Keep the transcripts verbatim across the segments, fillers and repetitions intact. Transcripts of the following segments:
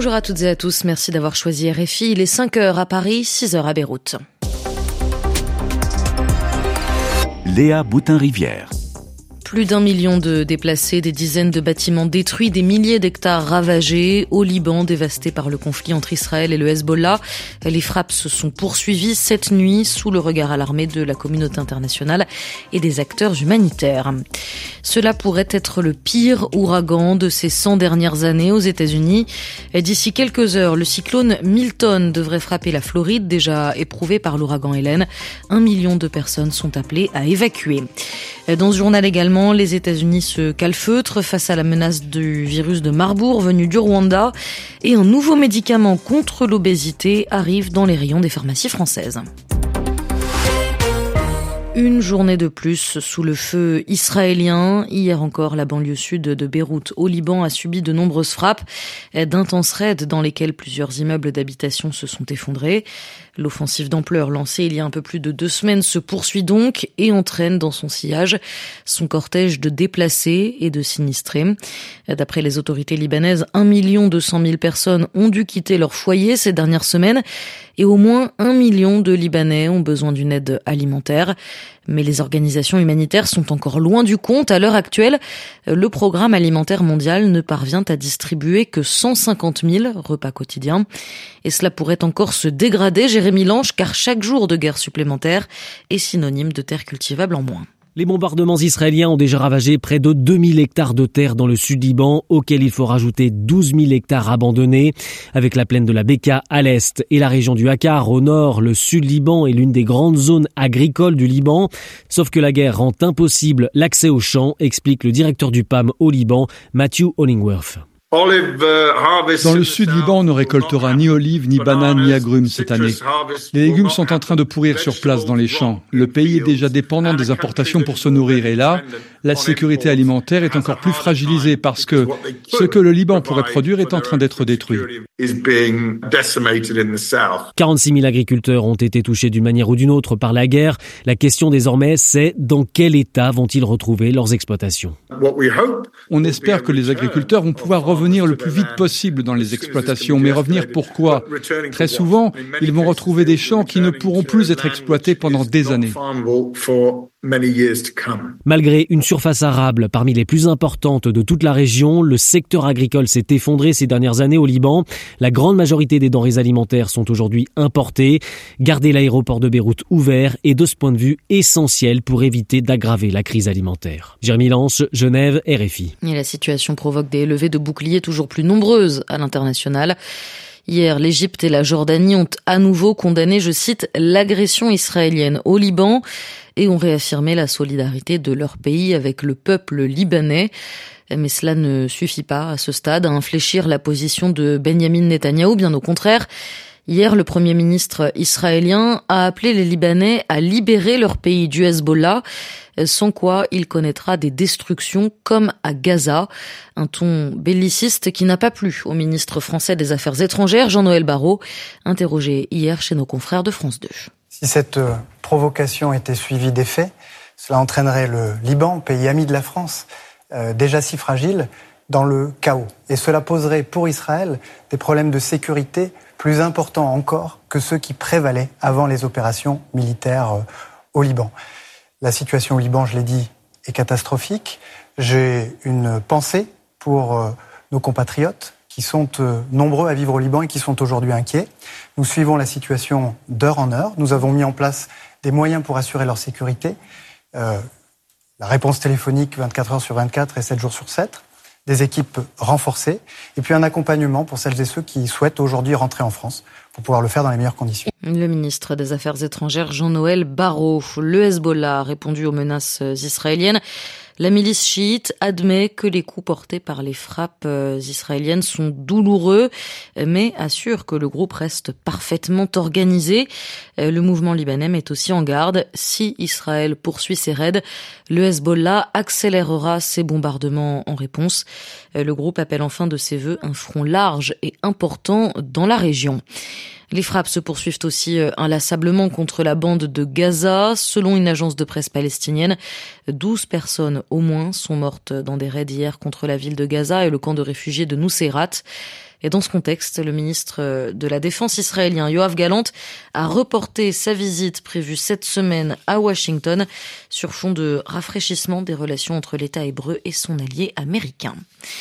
Bonjour à toutes et à tous, merci d'avoir choisi R F I. Il est cinq heures à Paris, six heures à Beyrouth. Léa Boutin-Rivière. Plus d'un million de déplacés, des dizaines de bâtiments détruits, des milliers d'hectares ravagés. Au Liban, dévasté par le conflit entre Israël et le Hezbollah, les frappes se sont poursuivies cette nuit sous le regard alarmé de la communauté internationale et des acteurs humanitaires. Cela pourrait être le pire ouragan de ces cent dernières années aux États-Unis. D'ici quelques heures, le cyclone Milton devrait frapper la Floride, déjà éprouvée par l'ouragan Hélène. Un million de personnes sont appelées à évacuer. Dans ce journal également, les États-Unis se calfeutrent face à la menace du virus de Marburg venu du Rwanda et un nouveau médicament contre l'obésité arrive dans les rayons des pharmacies françaises. Une journée de plus sous le feu israélien. Hier encore, la banlieue sud de Beyrouth au Liban a subi de nombreuses frappes, d'intenses raids dans lesquels plusieurs immeubles d'habitation se sont effondrés. L'offensive d'ampleur lancée il y a un peu plus de deux semaines se poursuit donc et entraîne dans son sillage son cortège de déplacés et de sinistrés. D'après les autorités libanaises, un million deux cent mille personnes ont dû quitter leur foyer ces dernières semaines et au moins un million de Libanais ont besoin d'une aide alimentaire. Mais les organisations humanitaires sont encore loin du compte. À l'heure actuelle, le programme alimentaire mondial ne parvient à distribuer que cent cinquante mille repas quotidiens. Et cela pourrait encore se dégrader, Jérémy Lange, car chaque jour de guerre supplémentaire est synonyme de terre cultivable en moins. Les bombardements israéliens ont déjà ravagé près de deux mille hectares de terre dans le sud Liban, auxquels il faut rajouter douze mille hectares abandonnés. Avec la plaine de la Beka à l'est et la région du Akkar au nord, le sud Liban est l'une des grandes zones agricoles du Liban. Sauf que la guerre rend impossible l'accès aux champs, explique le directeur du P A M au Liban, Matthew Hollingworth. Dans le sud Liban, on ne récoltera ni olives, ni bananes, ni agrumes cette année. Les légumes sont en train de pourrir sur place dans les champs. Le pays est déjà dépendant des importations pour se nourrir. Et là, la sécurité alimentaire est encore plus fragilisée parce que ce que le Liban pourrait produire est en train d'être détruit. quarante-six mille agriculteurs ont été touchés d'une manière ou d'une autre par la guerre. La question désormais, c'est dans quel état vont-ils retrouver leurs exploitations ? On espère que les agriculteurs vont pouvoir revenir le plus vite possible dans les exploitations. Mais revenir pourquoi ? Très souvent, ils vont retrouver des champs qui ne pourront plus être exploités pendant des années. Malgré une surface arable parmi les plus importantes de toute la région, le secteur agricole s'est effondré ces dernières années au Liban. La grande majorité des denrées alimentaires sont aujourd'hui importées. Garder l'aéroport de Beyrouth ouvert est de ce point de vue essentiel pour éviter d'aggraver la crise alimentaire. Jérémy Lange, Genève, R F I. Et la situation provoque des levées de boucliers toujours plus nombreuses à l'international. Hier, l'Égypte et la Jordanie ont à nouveau condamné, je cite, l'agression israélienne au Liban et ont réaffirmé la solidarité de leur pays avec le peuple libanais. Mais cela ne suffit pas à ce stade à infléchir la position de Benyamin Netanyahou, bien au contraire. Hier, le Premier ministre israélien a appelé les Libanais à libérer leur pays du Hezbollah, sans quoi il connaîtra des destructions comme à Gaza. Un ton belliciste qui n'a pas plu au ministre français des Affaires étrangères, Jean-Noël Barrot, interrogé hier chez nos confrères de France deux. Si cette provocation était suivie des faits, cela entraînerait le Liban, pays ami de la France, euh, déjà si fragile, dans le chaos. Et cela poserait pour Israël des problèmes de sécurité plus importants encore que ceux qui prévalaient avant les opérations militaires euh, au Liban. La situation au Liban, je l'ai dit, est catastrophique. J'ai une pensée pour euh, nos compatriotes qui sont euh, nombreux à vivre au Liban et qui sont aujourd'hui inquiets. Nous suivons la situation d'heure en heure. Nous avons mis en place des moyens pour assurer leur sécurité. Euh, la réponse téléphonique vingt-quatre heures sur vingt-quatre et sept jours sur sept. Des équipes renforcées et puis un accompagnement pour celles et ceux qui souhaitent aujourd'hui rentrer en France pour pouvoir le faire dans les meilleures conditions. Le ministre des Affaires étrangères Jean-Noël Barrot. Le Hezbollah a répondu aux menaces israéliennes. La milice chiite admet que les coups portés par les frappes israéliennes sont douloureux, mais assure que le groupe reste parfaitement organisé. Le mouvement libanais met aussi en garde. Si Israël poursuit ses raids, le Hezbollah accélérera ses bombardements en réponse. Le groupe appelle enfin de ses vœux un front large et important dans la région. Les frappes se poursuivent aussi inlassablement contre la bande de Gaza. Selon une agence de presse palestinienne, douze personnes au moins sont mortes dans des raids hier contre la ville de Gaza et le camp de réfugiés de Nuseirat. Et dans ce contexte, le ministre de la Défense israélien, Yoav Gallant, a reporté sa visite prévue cette semaine à Washington sur fond de rafraîchissement des relations entre l'État hébreu et son allié américain.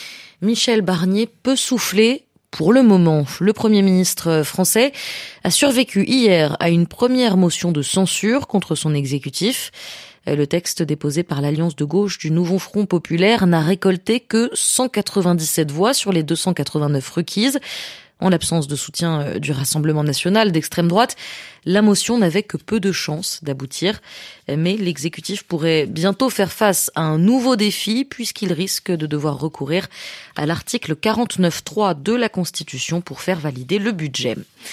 Michel Barnier peut souffler. Pour le moment, le Premier ministre français a survécu hier à une première motion de censure contre son exécutif. Le texte déposé par l'Alliance de gauche du Nouveau Front populaire n'a récolté que cent quatre-vingt-dix-sept voix sur les deux cent quatre-vingt-neuf requises. En l'absence de soutien du Rassemblement national d'extrême droite, la motion n'avait que peu de chances d'aboutir. Mais l'exécutif pourrait bientôt faire face à un nouveau défi puisqu'il risque de devoir recourir à l'article quarante-neuf trois de la Constitution pour faire valider le budget.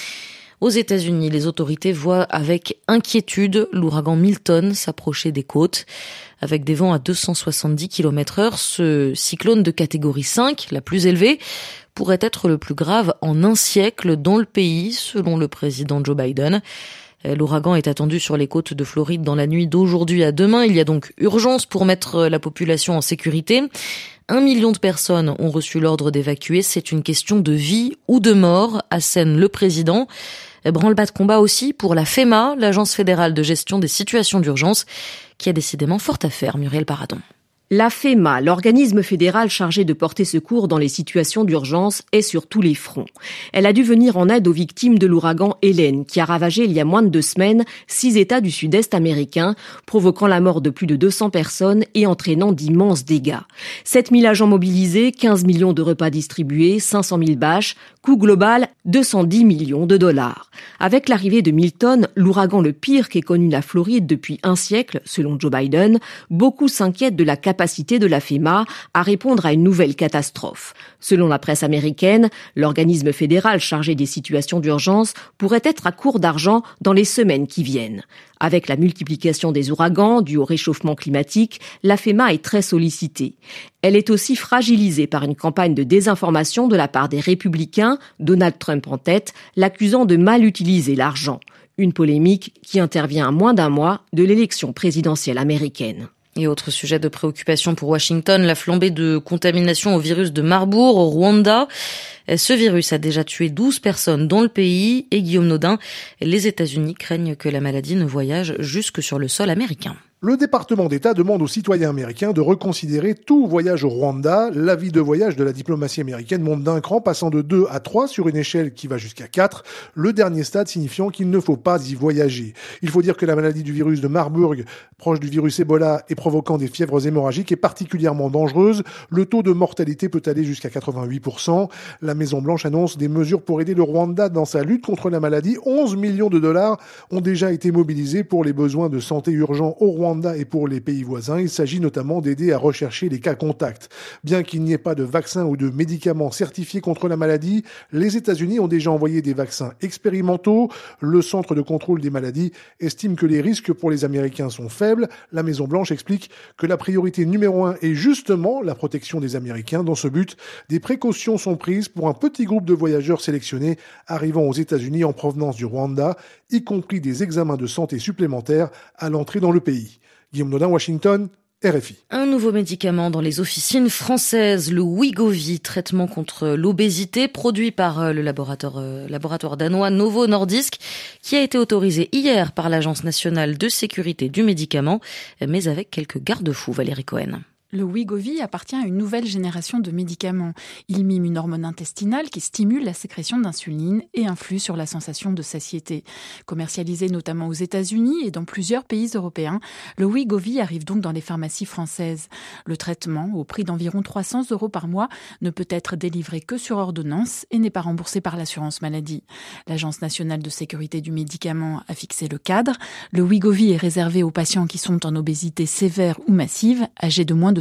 Aux États-Unis, les autorités voient avec inquiétude l'ouragan Milton s'approcher des côtes. Avec des vents à deux cent soixante-dix kilomètres heure, ce cyclone de catégorie cinq, la plus élevée, pourrait être le plus grave en un siècle dans le pays, selon le président Joe Biden. L'ouragan est attendu sur les côtes de Floride dans la nuit d'aujourd'hui à demain. Il y a donc urgence pour mettre la population en sécurité. Un million de personnes ont reçu l'ordre d'évacuer. C'est une question de vie ou de mort, assène le président. Branle-bas de combat aussi pour la FEMA, l'Agence fédérale de gestion des situations d'urgence, qui a décidément fort à faire, Muriel Paradon. La FEMA, l'organisme fédéral chargé de porter secours dans les situations d'urgence, est sur tous les fronts. Elle a dû venir en aide aux victimes de l'ouragan Hélène, qui a ravagé il y a moins de deux semaines six États du sud-est américain, provoquant la mort de plus de deux cents personnes et entraînant d'immenses dégâts. sept mille agents mobilisés, quinze millions de repas distribués, cinq cent mille bâches, coût global deux cent dix millions de dollars. Avec l'arrivée de Milton, l'ouragan le pire qu'ait connu la Floride depuis un siècle, selon Joe Biden, beaucoup s'inquiètent de la capacité de la FEMA à répondre à une nouvelle catastrophe. Selon la presse américaine, l'organisme fédéral chargé des situations d'urgence pourrait être à court d'argent dans les semaines qui viennent. Avec la multiplication des ouragans dus au réchauffement climatique, la FEMA est très sollicitée. Elle est aussi fragilisée par une campagne de désinformation de la part des républicains, Donald Trump en tête, l'accusant de mal utiliser l'argent. Une polémique qui intervient à moins d'un mois de l'élection présidentielle américaine. Et autre sujet de préoccupation pour Washington, la flambée de contamination au virus de Marburg au Rwanda. Ce virus a déjà tué douze personnes dans le pays et Guillaume Naudin, les États-Unis craignent que la maladie ne voyage jusque sur le sol américain. Le département d'État demande aux citoyens américains de reconsidérer tout voyage au Rwanda. L'avis de voyage de la diplomatie américaine monte d'un cran, passant de deux à trois sur une échelle qui va jusqu'à quatre, le dernier stade signifiant qu'il ne faut pas y voyager. Il faut dire que la maladie du virus de Marburg, proche du virus Ebola et provoquant des fièvres hémorragiques, est particulièrement dangereuse. Le taux de mortalité peut aller jusqu'à quatre-vingt-huit pour cent. La Maison-Blanche annonce des mesures pour aider le Rwanda dans sa lutte contre la maladie. onze millions de dollars ont déjà été mobilisés pour les besoins de santé urgents au Rwanda et pour les pays voisins. Il s'agit notamment d'aider à rechercher les cas contacts. Bien qu'il n'y ait pas de vaccin ou de médicaments certifiés contre la maladie, les États-Unis ont déjà envoyé des vaccins expérimentaux. Le Centre de contrôle des maladies estime que les risques pour les Américains sont faibles. La Maison-Blanche explique que la priorité numéro un est justement la protection des Américains. Dans ce but, des précautions sont prises pour un petit groupe de voyageurs sélectionnés arrivant aux États-Unis en provenance du Rwanda, y compris des examens de santé supplémentaires à l'entrée dans le pays. Guillaume Naudin, Washington, R F I. Un nouveau médicament dans les officines françaises, le Wegovy, traitement contre l'obésité, produit par le laboratoire, euh, laboratoire danois Novo Nordisk, qui a été autorisé hier par l'Agence nationale de sécurité du médicament, mais avec quelques garde-fous. Valérie Cohen. Le Wegovy appartient à une nouvelle génération de médicaments. Il mime une hormone intestinale qui stimule la sécrétion d'insuline et influe sur la sensation de satiété. Commercialisé notamment aux États-Unis et dans plusieurs pays européens, le Wegovy arrive donc dans les pharmacies françaises. Le traitement, au prix d'environ trois cents euros par mois, ne peut être délivré que sur ordonnance et n'est pas remboursé par l'assurance maladie. L'Agence nationale de sécurité du médicament a fixé le cadre. Le Wegovy est réservé aux patients qui sont en obésité sévère ou massive, âgés de moins de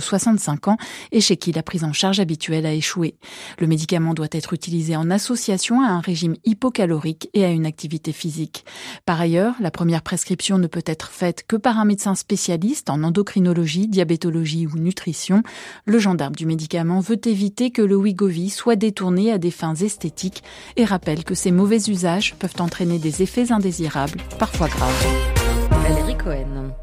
soixante-cinq ans et chez qui la prise en charge habituelle a échoué. Le médicament doit être utilisé en association à un régime hypocalorique et à une activité physique. Par ailleurs, la première prescription ne peut être faite que par un médecin spécialiste en endocrinologie, diabétologie ou nutrition. Le gendarme du médicament veut éviter que le Wegovy soit détourné à des fins esthétiques et rappelle que ces mauvais usages peuvent entraîner des effets indésirables, parfois graves. Valérie Cohen.